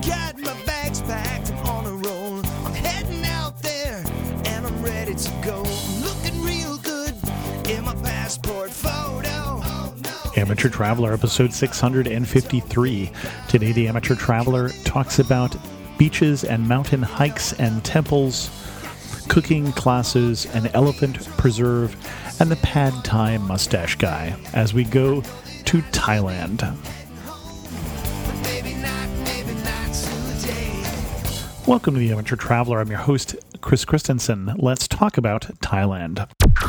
got my bags packed, I'm on a roll. I'm heading out there and I'm ready to go. I'm looking real good in my passport photo. Oh, no. Amateur Traveler, episode 653. Today, the Amateur Traveler talks about beaches and mountain hikes and temples, cooking classes, an elephant preserve, and the pad thai mustache guy as we go to Thailand. Welcome to the Amateur Traveler. I'm your host, Chris Christensen. Let's talk about Thailand.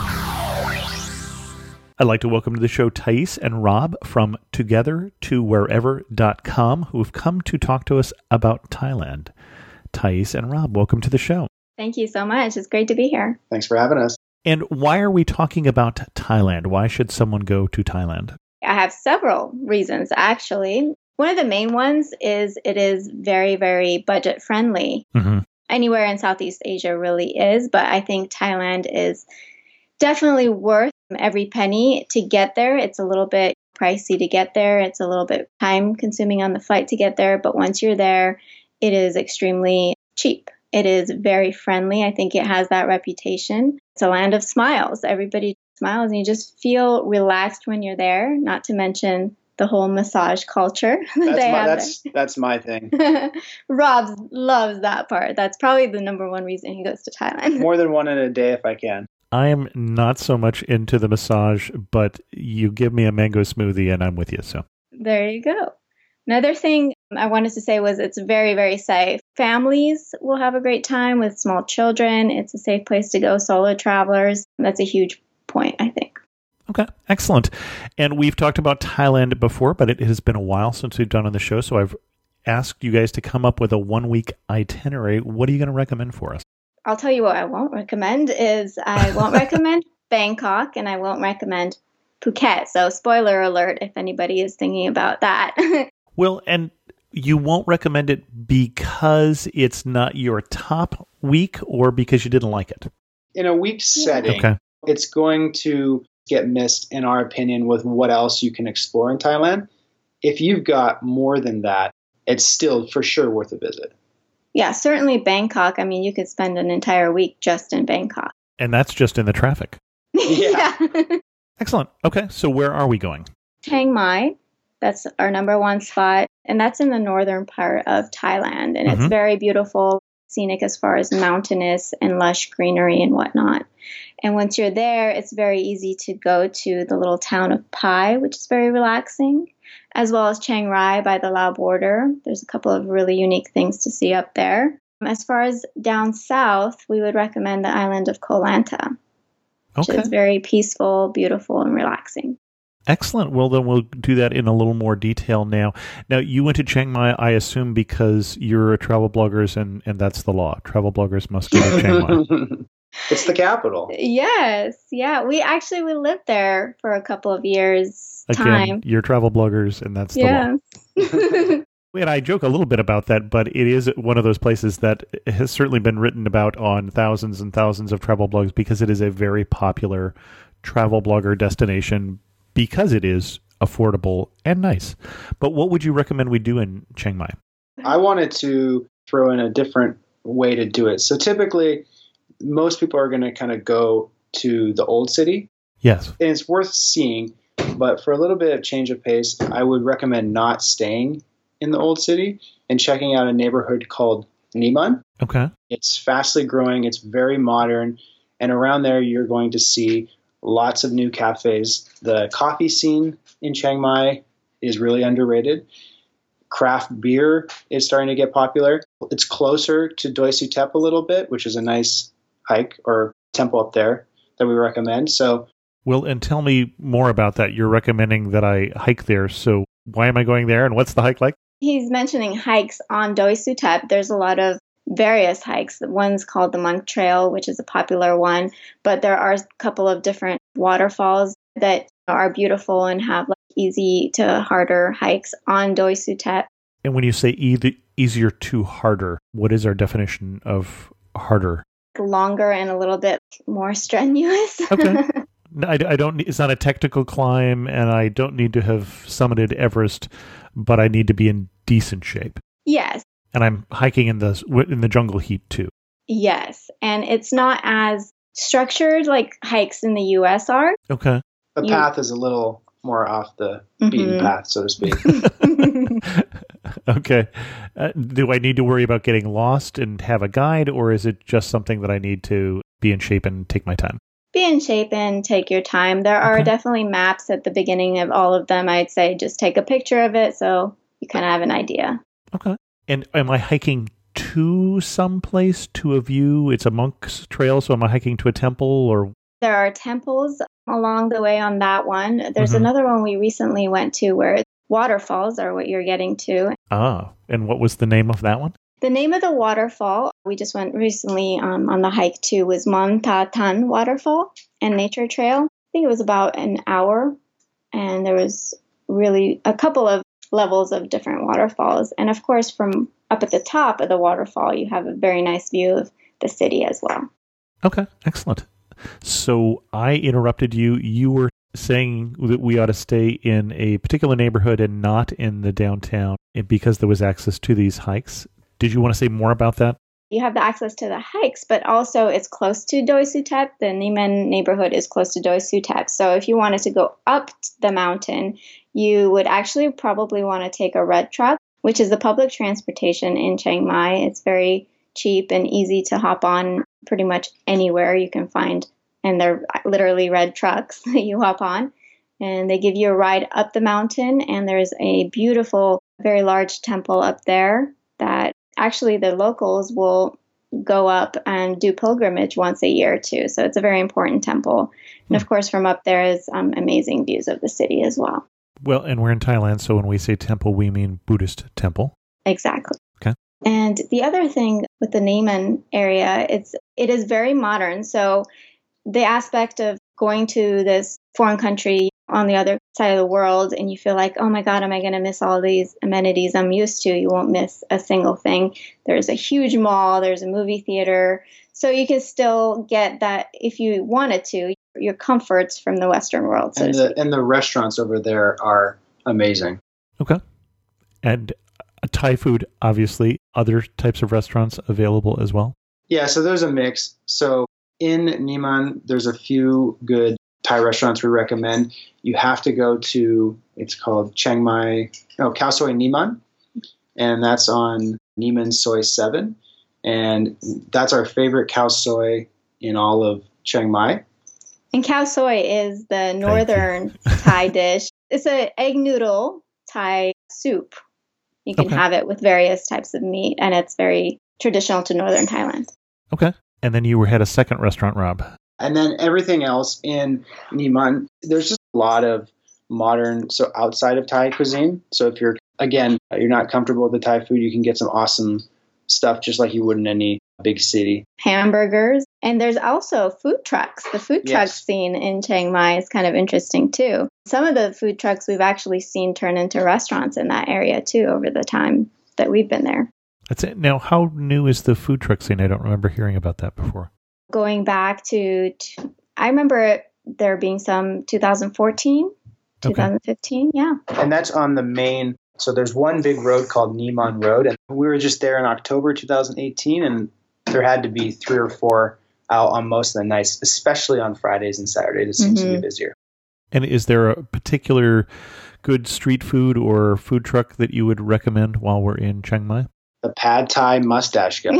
I'd like to welcome to the show Thais and Rob from TogetherToWherever.com, who have come to talk to us about Thailand. Thais and Rob, welcome to the show. Thank you so much. It's great to be here. Thanks for having us. And why are we talking about Thailand? Why should someone go to Thailand? I have several reasons, actually. One of the main ones is it is very, very budget friendly. Mm-hmm. Anywhere in Southeast Asia really is, but I think Thailand is definitely worth every penny to get there. It's a little bit pricey to get there. It's a little bit time consuming on the flight to get there, but once you're there, it is extremely cheap. It is very friendly. I think it has that reputation. It's a land of smiles. Everybody smiles and you just feel relaxed when you're there, not to mention the whole massage culture. That's my thing. Rob loves that part. That's probably the number one reason he goes to Thailand. More than one in a day if I can. I am not so much into the massage, but you give me a mango smoothie and I'm with you. So there you go. Another thing I wanted to say was it's very, very safe. Families will have a great time with small children. It's a safe place to go. Solo travelers. That's a huge point, I think. Okay, excellent. And we've talked about Thailand before, but it has been a while since we've done on the show. So I've asked you guys to come up with a 1-week itinerary. What are you going to recommend for us? I'll tell you what I won't recommend is I won't recommend Bangkok and I won't recommend Phuket. So spoiler alert if anybody is thinking about that. Well, and you won't recommend it because it's not your top week or because you didn't like it? In a week setting, okay. It's going to get missed, in our opinion, with what else you can explore in Thailand. If you've got more than that, it's still for sure worth a visit. Yeah, certainly Bangkok. I mean, you could spend an entire week just in Bangkok. And that's just in the traffic. Yeah. Excellent. Okay, so where are we going? Chiang Mai. That's our number one spot. And that's in the northern part of Thailand. And it's very beautiful, scenic as far as mountainous and lush greenery and whatnot. And once you're there, it's very easy to go to the little town of Pai, which is very relaxing, as well as Chiang Rai by the Lao border. There's a couple of really unique things to see up there. As far as down south, we would recommend the island of Koh Lanta, which is very peaceful, beautiful, and relaxing. Excellent. Well, then we'll do that in a little more detail now. Now, you went to Chiang Mai, I assume, because you're a travel bloggers, and that's the law. Travel bloggers must go to Chiang Mai. It's the capital. Yes. Yeah. We lived there for a couple of years. Again, you're travel bloggers, and that's the law. And I joke a little bit about that, but it is one of those places that has certainly been written about on thousands and thousands of travel blogs because it is a very popular travel blogger destination because it is affordable and nice. But what would you recommend we do in Chiang Mai? I wanted to throw in a different way to do it. So typically, most people are going to kind of go to the old city. Yes. And it's worth seeing, but for a little bit of change of pace, I would recommend not staying in the old city and checking out a neighborhood called Niman. Okay. It's fastly growing. It's very modern. And around there, you're going to see lots of new cafes. The coffee scene in Chiang Mai is really underrated. Craft beer is starting to get popular. It's closer to Doi Suthep a little bit, which is a nice hike or temple up there that we recommend. So, well, and tell me more about that. You're recommending that I hike there. So why am I going there and what's the hike like? He's mentioning hikes on Doi Suthep. There's a lot of various hikes. One's called the Monk Trail, which is a popular one, but there are a couple of different waterfalls that are beautiful and have easy to harder hikes on Doi Suthep. And when you say easier to harder, what is our definition of harder? Longer and a little bit more strenuous. Okay. I don't. It's not a technical climb, and I don't need to have summited Everest, but I need to be in decent shape. Yes. And I'm hiking in the jungle heat too. Yes, and it's not as structured like hikes in the U.S. are. Okay. The path is a little more off the beaten path, so to speak. Okay. Do I need to worry about getting lost and have a guide, or is it just something that I need to be in shape and take my time? Be in shape and take your time. There are definitely maps at the beginning of all of them. I'd say just take a picture of it so you kind of have an idea. Okay. And am I hiking to some place, to a view? It's a monk's trail, so am I hiking to a temple or? There are temples along the way on that one. There's another one we recently went to where waterfalls are what you're getting to. Ah, and what was the name of that one? The name of the waterfall we just went recently on the hike to was Montatan Waterfall and Nature Trail. I think it was about an hour, and there was really a couple of levels of different waterfalls. And of course, from up at the top of the waterfall, you have a very nice view of the city as well. Okay, excellent. So I interrupted you. You were saying that we ought to stay in a particular neighborhood and not in the downtown because there was access to these hikes. Did you want to say more about that? You have the access to the hikes, but also it's close to Doi Suthep. The Niman neighborhood is close to Doi Suthep. So if you wanted to go up the mountain, you would actually probably want to take a red truck, which is the public transportation in Chiang Mai. It's very cheap and easy to hop on pretty much anywhere you can find. And they're literally red trucks that you hop on. And they give you a ride up the mountain. And there's a beautiful, very large temple up there that actually the locals will go up and do pilgrimage once a year too. So it's a very important temple. And of course, from up there is amazing views of the city as well. Well, and we're in Thailand, so when we say temple, we mean Buddhist temple. Exactly. Okay. And the other thing with the Niman area, it is very modern. So the aspect of going to this foreign country on the other side of the world and you feel like, oh my God, am I going to miss all these amenities I'm used to? You won't miss a single thing. There's a huge mall, there's a movie theater. So you can still get that if you wanted to, your comforts from the Western world. So and the restaurants over there are amazing. Okay. And Thai food, obviously, other types of restaurants available as well? Yeah, so there's a mix. So in Niman, there's a few good Thai restaurants we recommend. You have to go to, it's called Khao Soi Niman, and that's on Niman Soi 7. And that's our favorite khao soi in all of Chiang Mai. And khao soi is the northern Thai dish. It's an egg noodle Thai soup. You can have it with various types of meat, and it's very traditional to northern Thailand. Okay. And then you had a second restaurant, Rob. And then everything else in Niman, there's just a lot of modern, so outside of Thai cuisine. So if you're not comfortable with the Thai food, you can get some awesome stuff just like you would in any big city. Hamburgers. And there's also food trucks. The food truck scene in Chiang Mai is kind of interesting too. Some of the food trucks we've actually seen turn into restaurants in that area too over the time that we've been there. That's it. Now, how new is the food truck scene? I don't remember hearing about that before. Going back to I remember there being some 2014, 2015, yeah. And that's on the main, so there's one big road called Niman Road, and we were just there in October 2018, and there had to be 3 or 4 out on most of the nights, especially on Fridays and Saturdays. It seems to be busier. And is there a particular good street food or food truck that you would recommend while we're in Chiang Mai? The Pad Thai mustache guy.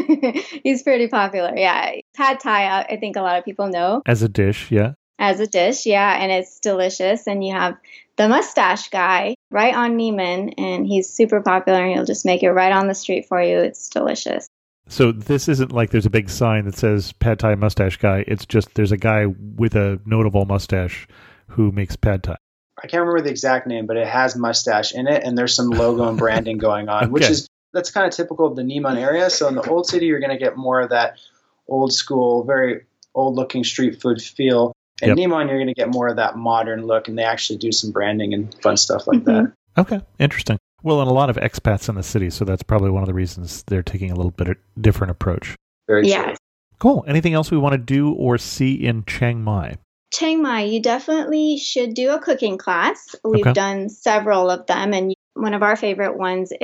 He's pretty popular, yeah. Pad Thai, I think a lot of people know. As a dish, yeah. As a dish, yeah, and it's delicious. And you have the mustache guy right on Niman, and he's super popular, and he'll just make it right on the street for you. It's delicious. So this isn't like there's a big sign that says Pad Thai mustache guy. It's just there's a guy with a notable mustache who makes Pad Thai. I can't remember the exact name, but it has mustache in it, and there's some logo and branding going on, which is that's kind of typical of the Niman area. So in the old city, you're going to get more of that old school, very old looking street food feel. And Niman, you're going to get more of that modern look, and they actually do some branding and fun stuff like that. Okay, interesting. Well, and a lot of expats in the city, so that's probably one of the reasons they're taking a little bit of different approach. Very true. Cool. Anything else we want to do or see in Chiang Mai? Chiang Mai, you definitely should do a cooking class. We've done several of them, and one of our favorite ones is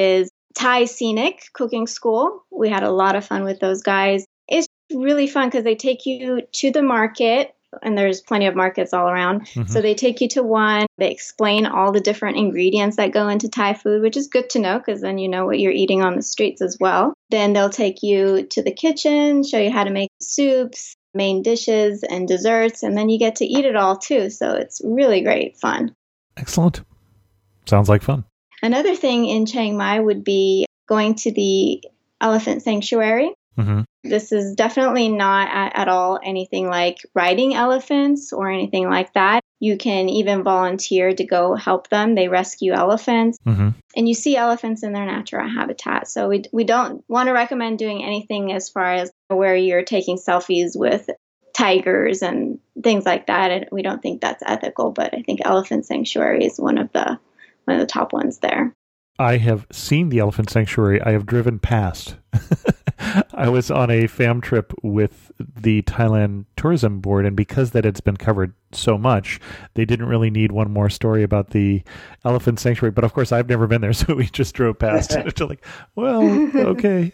Thai Scenic Cooking School. We had a lot of fun with those guys. It's really fun because they take you to the market, and there's plenty of markets all around. Mm-hmm. So they take you to one. They explain all the different ingredients that go into Thai food, which is good to know because then you know what you're eating on the streets as well. Then they'll take you to the kitchen, show you how to make soups, main dishes, and desserts, and then you get to eat it all too. So it's really great fun. Excellent. Sounds like fun. Another thing in Chiang Mai would be going to the elephant sanctuary. Mm-hmm. This is definitely not at all anything like riding elephants or anything like that. You can even volunteer to go help them. They rescue elephants. Mm-hmm. And you see elephants in their natural habitat. So we don't want to recommend doing anything as far as where you're taking selfies with tigers and things like that. And we don't think that's ethical, but I think Elephant Sanctuary is one of the top ones there. I have seen the Elephant Sanctuary. I have driven past. I was on a fam trip with the Thailand Tourism Board, and because that it's been covered so much, they didn't really need one more story about the Elephant Sanctuary. But of course, I've never been there, so we just drove past. It's like, well, okay.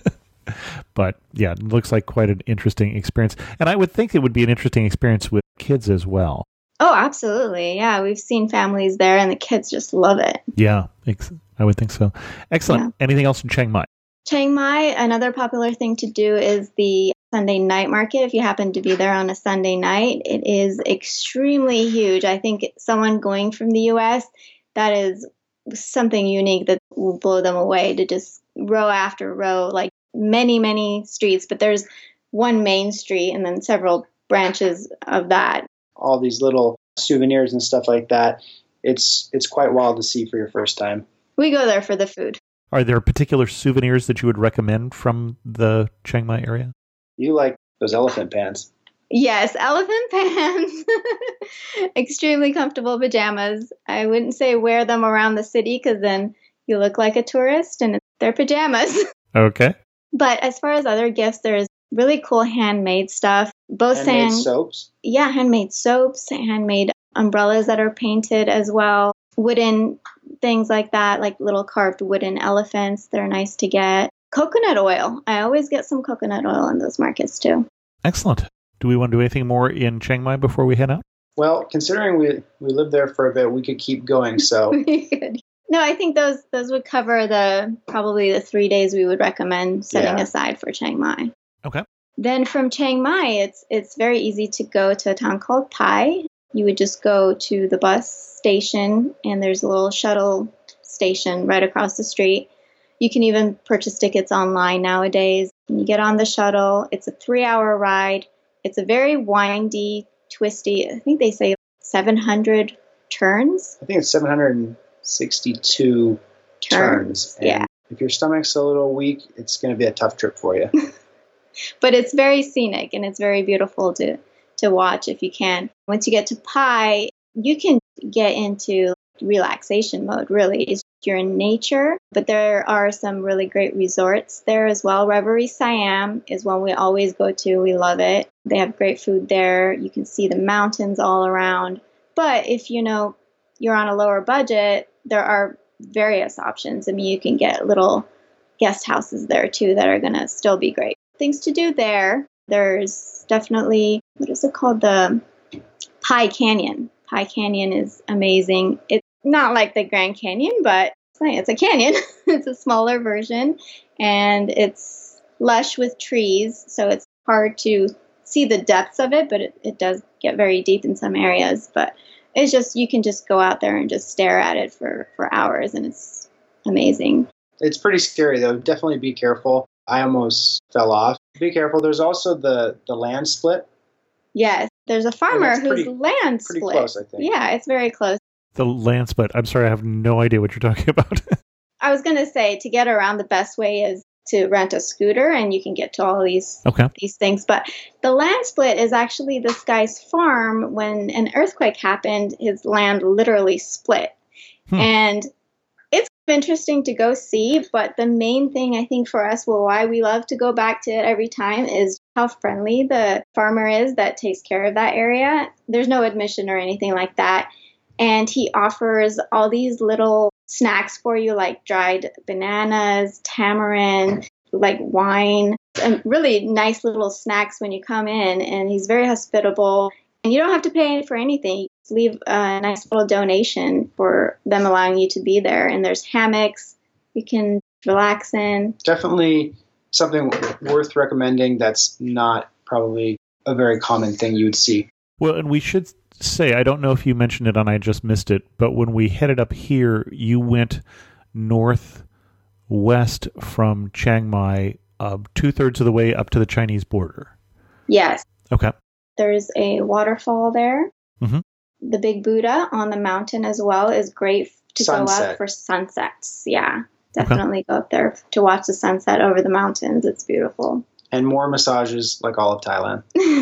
But yeah, it looks like quite an interesting experience. And I would think it would be an interesting experience with kids as well. Oh, absolutely. Yeah, we've seen families there, and the kids just love it. Yeah, I would think so. Excellent. Yeah. Anything else in Chiang Mai? Chiang Mai, another popular thing to do is the Sunday night market. If you happen to be there on a Sunday night, it is extremely huge. I think someone going from the U.S., that is something unique that will blow them away, to just row after row, like many, many streets. But there's one main street and then several branches of that. All these little souvenirs and stuff like that. It's quite wild to see for your first time. We go there for the food. Are there particular souvenirs that you would recommend from the Chiang Mai area? You like those elephant pants. Yes, elephant pants. Extremely comfortable pajamas. I wouldn't say wear them around the city because then you look like a tourist and they're pajamas. Okay. But as far as other gifts, there's really cool handmade stuff. Handmade soaps? Yeah, handmade soaps, handmade umbrellas that are painted as well. Wooden things like that, like little carved wooden elephants. They're nice to get. Coconut oil. I always get some coconut oil in those markets too. Excellent. Do we want to do anything more in Chiang Mai before we head out? Well, considering we lived there for a bit, we could keep going. So no, I think those would cover probably the 3 days we would recommend setting aside for Chiang Mai. Okay. Then from Chiang Mai, it's very easy to go to a town called Pai. You would just go to the bus station, and there's a little shuttle station right across the street. You can even purchase tickets online nowadays. You get on the shuttle. It's a 3-hour ride. It's a very windy, twisty, I think they say 700 turns. I think it's 762 turns. And if your stomach's a little weak, it's going to be a tough trip for you. But it's very scenic, and it's very beautiful to watch if you can. Once you get to Pai, you can get into relaxation mode, really. You're in nature, but there are some really great resorts there as well. Reverie Siam is one we always go to. We love it. They have great food there. You can see the mountains all around. But if you're on a lower budget, there are various options. I mean, you can get little guest houses there too that are going to still be great. Things to do there. There's definitely, what is it called? The Pai Canyon. Pai Canyon is amazing. It's not like the Grand Canyon, but it's a canyon. It's a smaller version, and it's lush with trees, so it's hard to see the depths of it, but it does get very deep in some areas. But it's just, you can just go out there and just stare at it for hours, and it's amazing. It's pretty scary, though. Definitely be careful. I almost fell off. Be careful. There's also the land split. Yes. There's a farmer whose land split. Pretty close, I think. Yeah, it's very close. The land split. I'm sorry, I have no idea what you're talking about. I was going to say, to get around, the best way is to rent a scooter, and you can get to all these things. But the land split is actually this guy's farm. When an earthquake happened, his land literally split. And it's interesting to go see, but the main thing I think for us, why we love to go back to it every time, is how friendly the farmer is that takes care of that area. There's no admission or anything like that. And he offers all these little snacks for you, like dried bananas, tamarind, like wine, and really nice little snacks when you come in. And he's very hospitable. And you don't have to pay for anything. You just leave a nice little donation for them allowing you to be there. And there's hammocks you can relax in. Definitely something worth recommending that's not probably a very common thing you would see. Well, and we should say, I don't know if you mentioned it and I just missed it, but when we headed up here, you went northwest from Chiang Mai, 2/3 of the way up to the Chinese border. Yes. Okay. There's a waterfall there. Mm-hmm. The Big Buddha on the mountain as well is great to go up for sunsets. Yeah, definitely go up there to watch the sunset over the mountains. It's beautiful. And more massages like all of Thailand.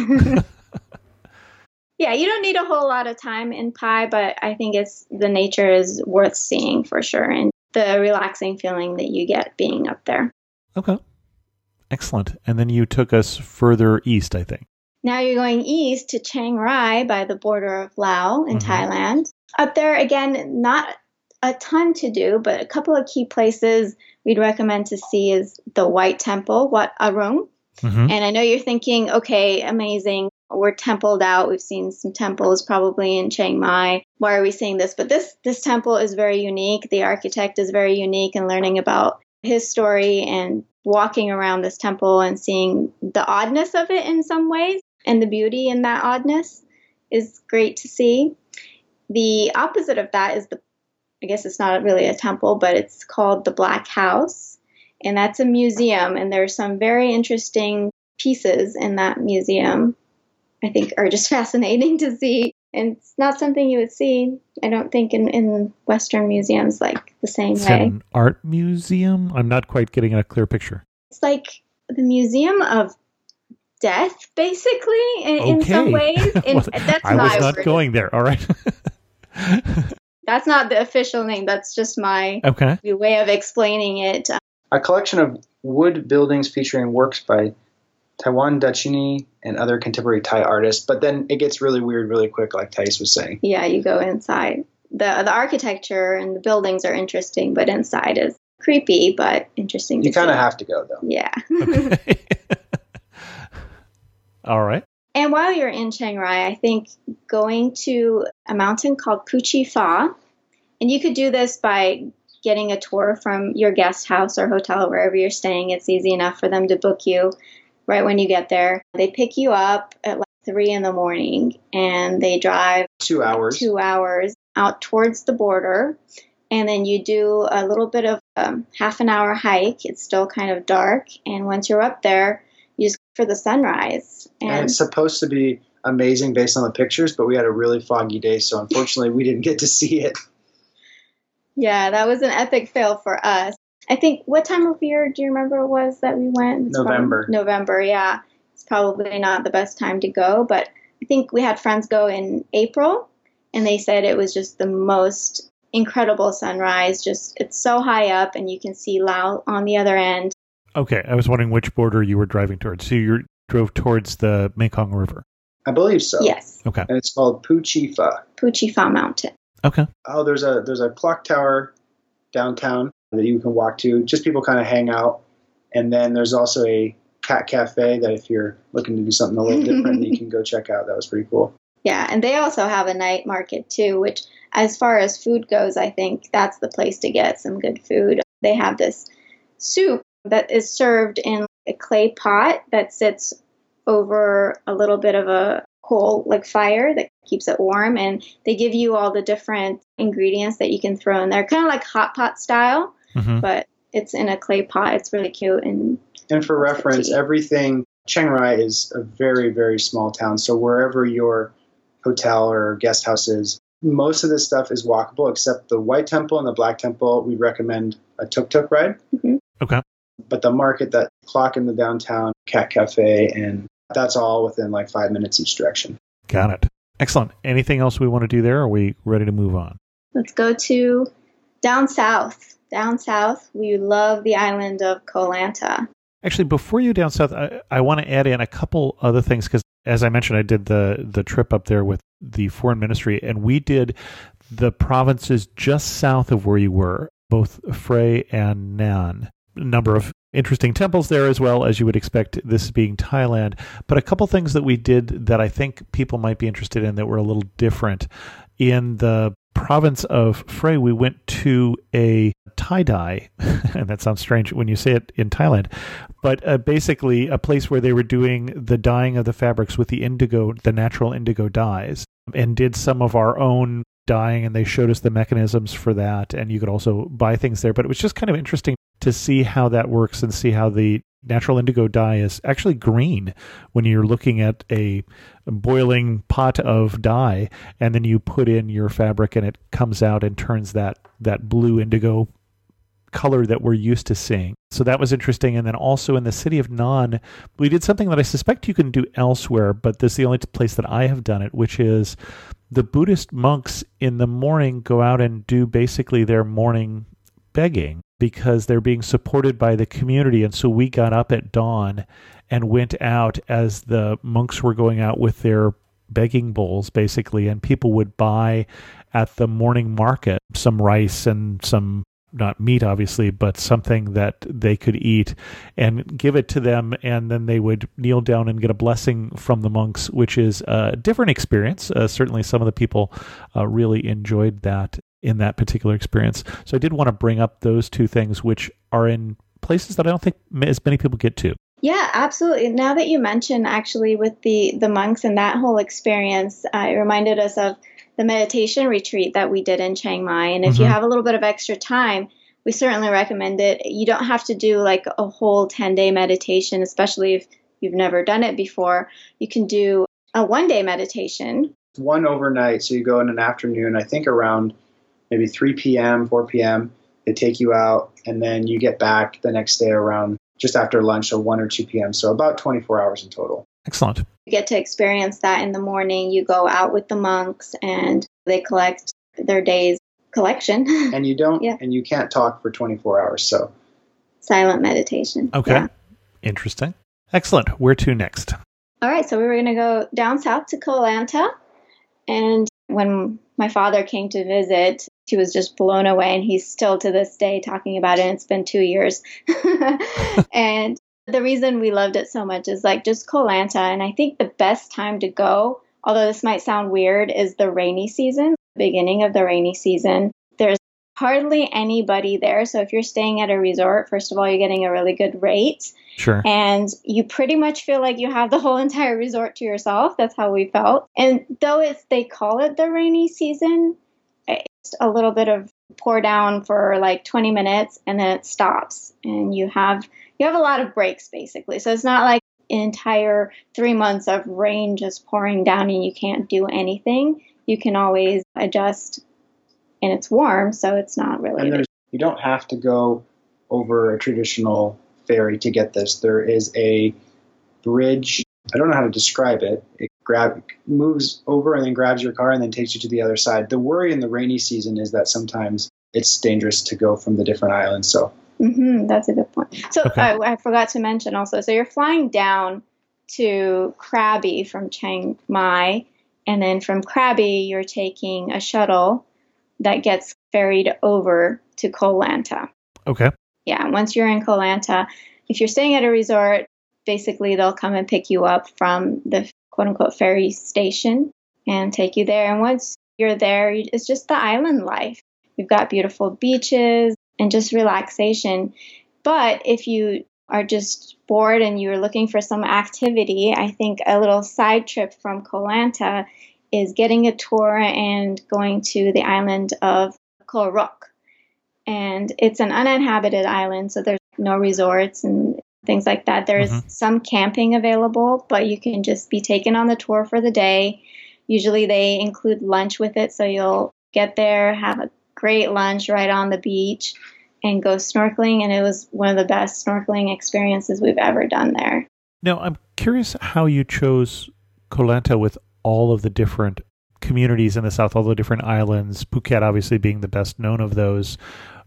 Yeah, you don't need a whole lot of time in Pai, but I think the nature is worth seeing for sure, and the relaxing feeling that you get being up there. Okay. Excellent. And then you took us further east, I think. Now you're going east to Chiang Rai by the border of Laos in Thailand. Up there, again, not a ton to do, but a couple of key places we'd recommend to see is the White Temple, Wat Arun. And I know you're thinking, okay, amazing. We're templed out. We've seen some temples probably in Chiang Mai. Why are we seeing this? But this temple is very unique. The architect is very unique, and learning about his story and walking around this temple and seeing the oddness of it in some ways and the beauty in that oddness is great to see. The opposite of that is I guess it's not really a temple, but it's called the Black House. And that's a museum. And there's some very interesting pieces in that museum I think are just fascinating to see. And it's not something you would see, I don't think, in Western museums like the same way. An art museum? I'm not quite getting a clear picture. It's like the Museum of Death, basically, in some ways. Well, I was not going there. All right. That's not the official name. That's just my way of explaining it. A collection of wood buildings featuring works by Taiwan Dachini and other contemporary Thai artists. But then it gets really weird really quick, like Thais was saying. Yeah, you go inside. The architecture and the buildings are interesting, but inside is creepy, but interesting. You kind of have to go, though. Yeah. Okay. All right. And while you're in Chiang Rai, I think going to a mountain called Phu Chi Pha, and you could do this by getting a tour from your guest house or hotel, wherever you're staying. It's easy enough for them to book you right when you get there. They pick you up at like 3 a.m. and they drive 2 hours. 2 hours out towards the border. And then you do a little bit of half an hour hike. It's still kind of dark. And once you're up there, you just go for the sunrise. And it's supposed to be amazing based on the pictures, but we had a really foggy day, so unfortunately we didn't get to see it. Yeah, that was an epic fail for us. I think, what time of year do you remember it was that we went? November. November, yeah. It's probably not the best time to go, but I think we had friends go in April, and they said it was just the most incredible sunrise. Just, it's so high up, and you can see Laos on the other end. Okay, I was wondering which border you were driving towards. So you drove towards the Mekong River. I believe so. Yes. Okay. And it's called Phu Chi Pha. Phu Chi Pha Mountain. Okay. Oh, there's a clock tower downtown that you can walk to. Just people kind of hang out. And then there's also a cat cafe that if you're looking to do something a little different, you can go check out. That was pretty cool. Yeah, and they also have a night market too, which as far as food goes, I think that's the place to get some good food. They have this soup that is served in a clay pot that sits over a little bit of a coal, like fire, that keeps it warm. And they give you all the different ingredients that you can throw in there, kind of like hot pot style, but it's in a clay pot. It's really cute. And for reference, everything, Chiang Rai is a very, very small town. So wherever your hotel or guest house is, most of this stuff is walkable, except the White Temple and the Black Temple. We recommend a tuk-tuk ride. Okay. But the market, that clock in the downtown, cat cafe, and that's all within like 5 minutes each direction. Got it. Excellent. Anything else we want to do there? Or are we ready to move on? Let's go to down south. Down south, we love the island of Koh Lanta. Actually, before you down south, I want to add in a couple other things because, as I mentioned, I did the trip up there with the foreign ministry, and we did the provinces just south of where you were, both Phrae and Nan. A number of interesting temples there as well, as you would expect, this being Thailand. But a couple things that we did that I think people might be interested in that were a little different. In the province of Phrae, we went to a tie-dye, and that sounds strange when you say it in Thailand, but basically a place where they were doing the dyeing of the fabrics with the indigo, the natural indigo dyes, and did some of our own dyeing, and they showed us the mechanisms for that, and you could also buy things there. But it was just kind of interesting to see how that works and see how the natural indigo dye is actually green when you're looking at a boiling pot of dye, and then you put in your fabric and it comes out and turns that blue indigo color that we're used to seeing. So that was interesting. And then also in the city of Nan, we did something that I suspect you can do elsewhere, but this is the only place that I have done it, which is the Buddhist monks in the morning go out and do basically their morning begging because they're being supported by the community. And so we got up at dawn and went out as the monks were going out with their begging bowls, basically, and people would buy at the morning market some rice and some, not meat obviously, but something that they could eat and give it to them, and then they would kneel down and get a blessing from the monks, which is a different experience. Certainly some of the people really enjoyed that in that particular experience. So I did want to bring up those two things, which are in places that I don't think as many people get to. Yeah, absolutely. Now that you mention actually with the monks and that whole experience, it reminded us of the meditation retreat that we did in Chiang Mai. And if you have a little bit of extra time, we certainly recommend it. You don't have to do like a whole 10-day meditation, especially if you've never done it before. You can do a one-day meditation. One overnight. So you go in an afternoon, I think around maybe 3 p.m., 4 p.m. They take you out, and then you get back the next day around just after lunch, so 1 or 2 p.m. So about 24 hours in total. Excellent. You get to experience that in the morning. You go out with the monks, and they collect their day's collection. And you don't, and you can't talk for 24 hours. So silent meditation. Okay. Yeah. Interesting. Excellent. Where to next? All right. So we were going to go down south to Koh Lanta. And when my father came to visit, he was just blown away, and he's still to this day talking about it. And it's been 2 years. And the reason we loved it so much is like just Koh Lanta. And I think the best time to go, although this might sound weird, is the rainy season, the beginning of the rainy season. There's hardly anybody there. So if you're staying at a resort, first of all, you're getting a really good rate. Sure. And you pretty much feel like you have the whole entire resort to yourself. That's how we felt. And though they call it the rainy season, it's a little bit of pour down for like 20 minutes and then it stops. And you have a lot of breaks basically. So it's not like an entire 3 months of rain just pouring down and you can't do anything. You can always adjust, and it's warm, so it's not really. And you don't have to go over a traditional ferry to get this. There is a bridge. I don't know how to describe it. It moves over and then grabs your car and then takes you to the other side. The worry in the rainy season is that sometimes it's dangerous to go from the different islands. So that's a good point. So okay. I forgot to mention also, so you're flying down to Krabi from Chiang Mai, and then from Krabi you're taking a shuttle that gets ferried over to Koh Lanta. Okay. Yeah, once you're in Koh Lanta, if you're staying at a resort, basically they'll come and pick you up from the quote-unquote ferry station and take you there. And once you're there, it's just the island life. You've got beautiful beaches and just relaxation. But if you are just bored and you're looking for some activity, I think a little side trip from Koh Lanta is getting a tour and going to the island of Koh Ruk. And it's an uninhabited island, so there's no resorts and things like that. There's some camping available, but you can just be taken on the tour for the day. Usually they include lunch with it, so you'll get there, have a great lunch right on the beach, and go snorkeling. And it was one of the best snorkeling experiences we've ever done there. Now, I'm curious how you chose Koh Lanta with all of the different communities in the south, all the different islands, Phuket obviously being the best known of those,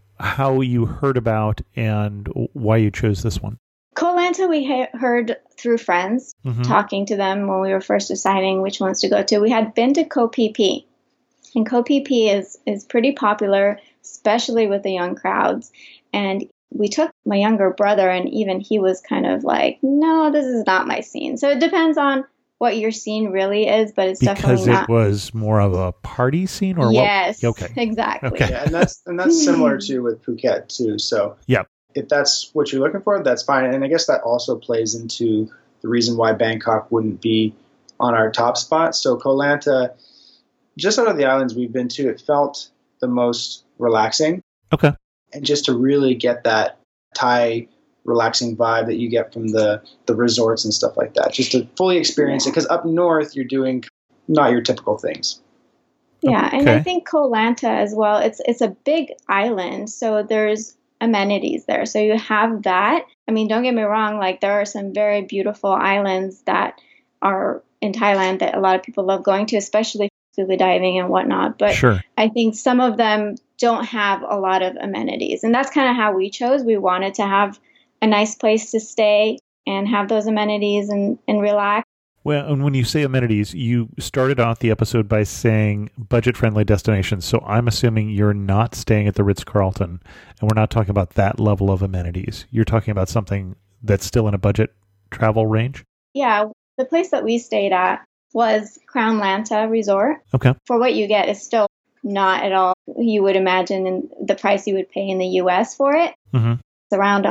how you heard about and why you chose this one. Koh Lanta we heard through friends, talking to them when we were first deciding which ones to go to. We had been to Koh Phi Phi, And Koh Phi Phi is pretty popular, especially with the young crowds. And we took my younger brother, and even he was kind of like, no, this is not my scene. So it depends on what your scene really is, but it's definitely not. Because it was more of a party scene, or yes, what? Okay, exactly. Okay. Yeah, and that's similar to with Phuket too. So yeah, if that's what you're looking for, that's fine. And I guess that also plays into the reason why Bangkok wouldn't be on our top spot. So Koh Lanta, just out of the islands we've been to, it felt the most relaxing. Okay. And just to really get that Thai relaxing vibe that you get from the resorts and stuff like that, just to fully experience it. Because up north, you're doing not your typical things. Yeah, and I think Koh Lanta as well, it's a big island, so there's amenities there. So you have that. I mean, don't get me wrong, like there are some very beautiful islands that are in Thailand that a lot of people love going to, especially scuba diving and whatnot. But sure. I think some of them don't have a lot of amenities. And that's kind of how we chose. We wanted to have a nice place to stay and have those amenities and relax. Well, and when you say amenities, you started off the episode by saying budget-friendly destinations. So I'm assuming you're not staying at the Ritz-Carlton, and we're not talking about that level of amenities. You're talking about something that's still in a budget travel range? Yeah, the place that we stayed at was Crown Lanta Resort. Okay. For what you get is still not at all you would imagine in the price you would pay in the U.S. for it. Mm-hmm. It's around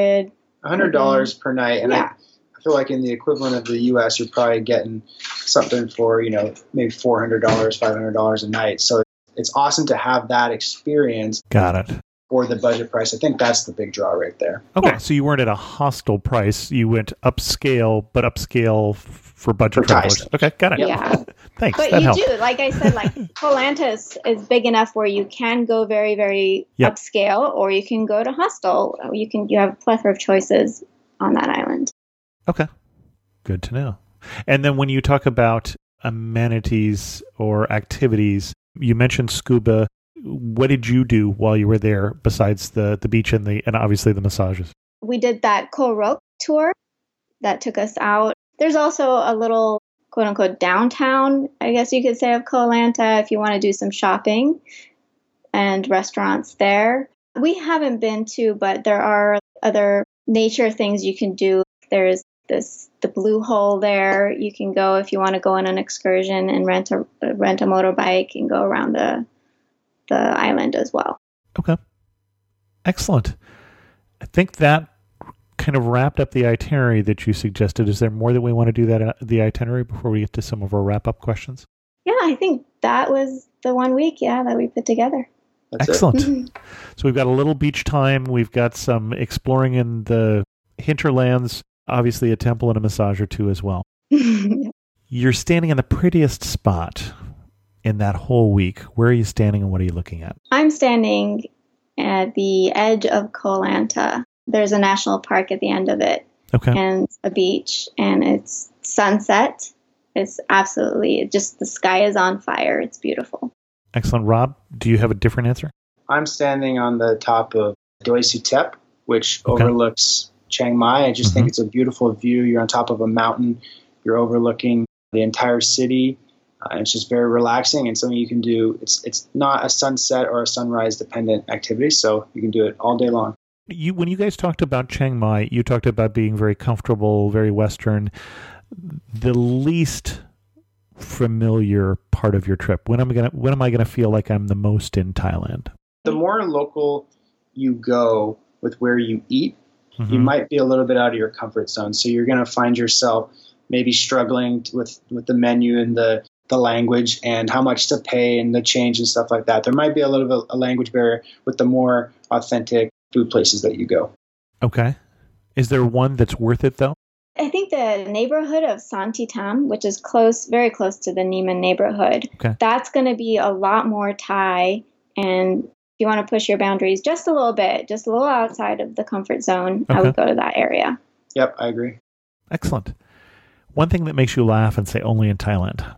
$100 per night, and yeah. I feel like in the equivalent of the U.S., you're probably getting something for, maybe $400, $500 a night. So it's awesome to have that experience. Got it. For the budget price. I think that's the big draw right there. Okay, yeah. So you weren't at a hostel price. You went upscale, but upscale for budget travelers. Okay, got it. Yeah. Thanks. But that you helped. do, like I said, like Koh Lanta is big enough where you can go very, very upscale, or you can go to hostel. You have a plethora of choices on that island. Okay, good to know. And then when you talk about amenities or activities, you mentioned scuba. What did you do while you were there besides the beach and obviously the massages? We did that Koh Rok tour that took us out. There's also a little quote unquote downtown, I guess you could say, of Koh Lanta if you want to do some shopping and restaurants there. We haven't been to, but there are other nature things you can do. There's the Blue Hole there. You can go if you want to go on an excursion and rent a motorbike and go around the island as well. Okay. Excellent. I think that kind of wrapped up the itinerary that you suggested. Is there more that we want to do the itinerary before we get to some of our wrap-up questions? Yeah, I think that was the 1 week, that we put together. That's excellent. It. So we've got a little beach time. We've got some exploring in the hinterlands, obviously a temple and a massage or two as well. You're standing in the prettiest spot in that whole week. Where are you standing and what are you looking at? I'm standing at the edge of Koh Lanta. There's a national park at the end of it. Okay. And a beach, and it's sunset. It's absolutely just, the sky is on fire. It's beautiful. Excellent. Rob, do you have a different answer? I'm standing on the top of Doi Suthep, which overlooks Chiang Mai. I just think it's a beautiful view. You're on top of a mountain. You're overlooking the entire city. It's just very relaxing and something you can do. It's not a sunset or a sunrise dependent activity, so you can do it all day long. When you guys talked about Chiang Mai, you talked about being very comfortable, very Western. The least familiar part of your trip. When am I gonna feel like I'm the most in Thailand? The more local you go with where you eat, you might be a little bit out of your comfort zone. So you're gonna find yourself maybe struggling with the menu and the language and how much to pay and the change and stuff like that. There might be a little bit of a language barrier with the more authentic food places that you go. Okay. Is there one that's worth it though? I think the neighborhood of Santitam, which is very close to the Neiman neighborhood, that's going to be a lot more Thai. And if you want to push your boundaries just a little bit, just a little outside of the comfort zone, I would go to that area. Yep, I agree. Excellent. One thing that makes you laugh and say only in Thailand.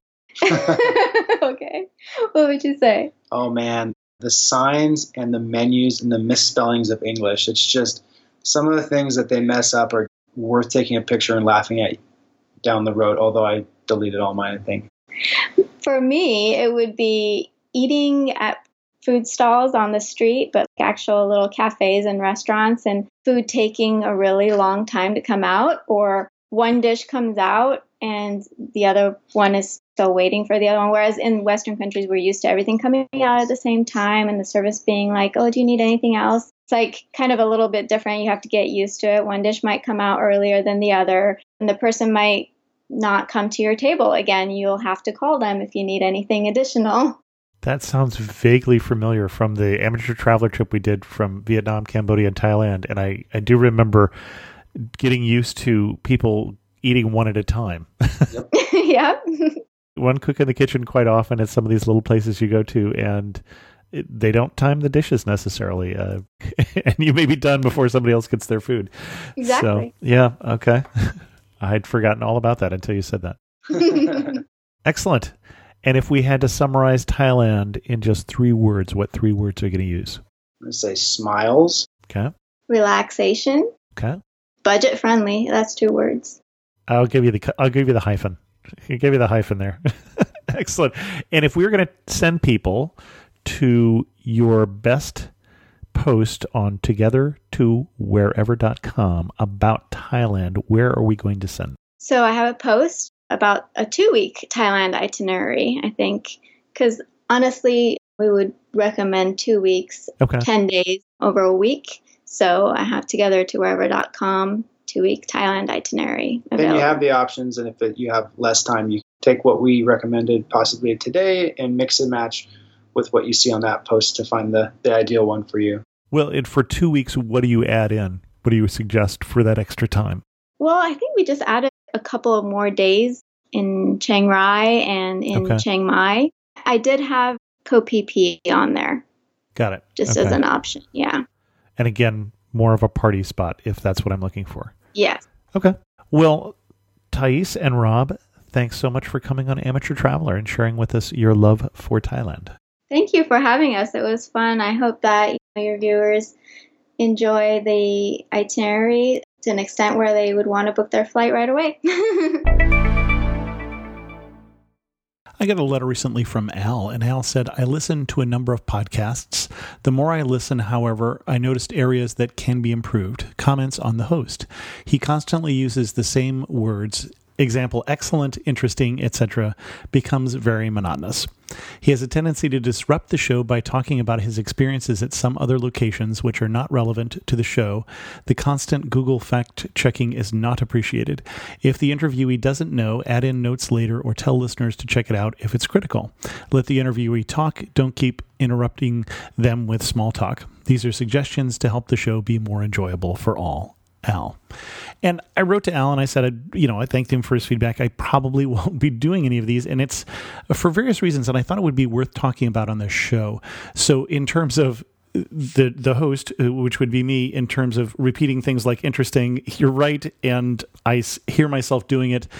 Okay. What would you say? Oh, man. The signs and the menus and the misspellings of English. It's just some of the things that they mess up are worth taking a picture and laughing at down the road, although I deleted all mine, I think. For me, it would be eating at food stalls on the street, but actual little cafes and restaurants, and food taking a really long time to come out, or one dish comes out and the other one is still waiting for the other one. Whereas in Western countries, we're used to everything coming out at the same time and the service being like, oh, do you need anything else? It's like kind of a little bit different. You have to get used to it. One dish might come out earlier than the other, and the person might not come to your table again. You'll have to call them if you need anything additional. That sounds vaguely familiar from the amateur traveler trip we did from Vietnam, Cambodia, and Thailand. And I do remember getting used to people eating one at a time. Yep. Yeah. One cook in the kitchen quite often at some of these little places you go to, and they don't time the dishes necessarily. And you may be done before somebody else gets their food. Exactly. So, yeah, okay. I'd forgotten all about that until you said that. Excellent. And if we had to summarize Thailand in just 3 words, what 3 words are you going to use? I'm going to say smiles. Okay. Relaxation. Okay. Budget friendly. That's 2 words. I'll give you the hyphen. I'll give you the hyphen there. Excellent. And if we were going to send people to your best post on together2wherever.com about Thailand, where are we going to send? So I have a post about a 2-week Thailand itinerary, I think, because honestly, we would recommend 2 weeks, 10 days over a week. So I have together2wherever.com 2-week Thailand itinerary available. Then you have the options, and if you have less time, you take what we recommended possibly today and mix and match with what you see on that post to find the ideal one for you. Well, and for 2 weeks, what do you add in? What do you suggest for that extra time? Well, I think we just added a couple of more days in Chiang Rai and in Chiang Mai. I did have Koh Phi Phi on there. Got it. Just as an option, yeah. And again, more of a party spot if that's what I'm looking for. Yes. Okay. Well, Thais and Rob, thanks so much for coming on Amateur Traveler and sharing with us your love for Thailand. Thank you for having us. It was fun. I hope that your viewers enjoy the itinerary to an extent where they would want to book their flight right away. I got a letter recently from Al, and Al said, I listen to a number of podcasts. The more I listen, however, I noticed areas that can be improved. Comments on the host. He constantly uses the same words. Example, excellent, interesting, etc., becomes very monotonous. He has a tendency to disrupt the show by talking about his experiences at some other locations which are not relevant to the show. The constant Google fact-checking is not appreciated. If the interviewee doesn't know, add in notes later or tell listeners to check it out if it's critical. Let the interviewee talk. Don't keep interrupting them with small talk. These are suggestions to help the show be more enjoyable for all. Al. And I wrote to Al and I said, I thanked him for his feedback. I probably won't be doing any of these, and it's for various reasons, and I thought it would be worth talking about on this show. So in terms of the host, which would be me, in terms of repeating things like interesting, you're right, and I hear myself doing it.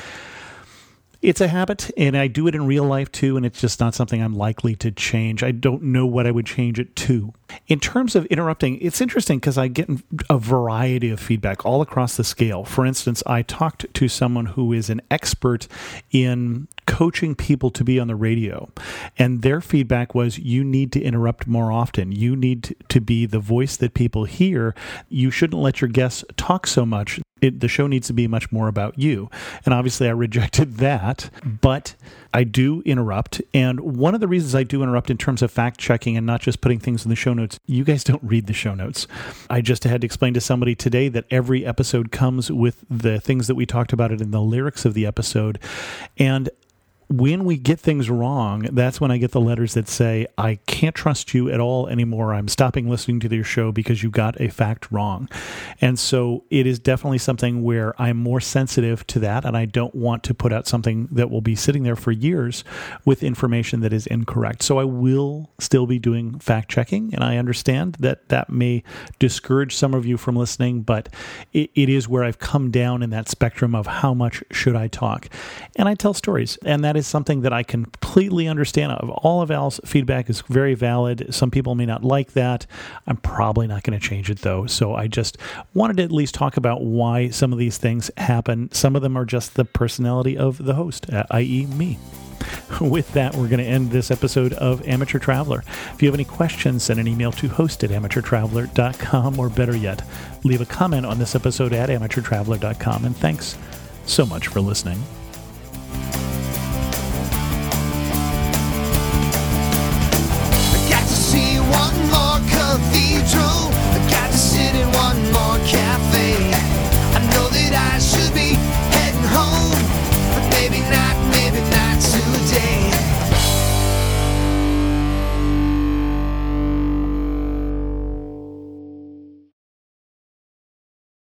It's a habit, and I do it in real life too, and it's just not something I'm likely to change. I don't know what I would change it to. In terms of interrupting, it's interesting because I get a variety of feedback all across the scale. For instance, I talked to someone who is an expert in coaching people to be on the radio, and their feedback was, you need to interrupt more often. You need to be the voice that people hear. You shouldn't let your guests talk so much. The show needs to be much more about you. And obviously I rejected that, but I do interrupt. And one of the reasons I do interrupt in terms of fact checking and not just putting things in the show notes, you guys don't read the show notes. I just had to explain to somebody today that every episode comes with the things that we talked about it in the lyrics of the episode. And when we get things wrong, that's when I get the letters that say, I can't trust you at all anymore. I'm stopping listening to your show because you got a fact wrong. And so it is definitely something where I'm more sensitive to that, and I don't want to put out something that will be sitting there for years with information that is incorrect. So I will still be doing fact checking, and I understand that that may discourage some of you from listening, but it is where I've come down in that spectrum of how much should I talk. And I tell stories, and that is something that I completely understand. All of Al's feedback is very valid. Some people may not like that. I'm probably not going to change it though. So I just wanted to at least talk about why some of these things happen. Some of them are just the personality of the host, i.e. me. With that, we're going to end this episode of Amateur Traveler. If you have any questions, send an email to host@amateurtraveler.com, or better yet, leave a comment on this episode at amateurtraveler.com. And thanks so much for listening.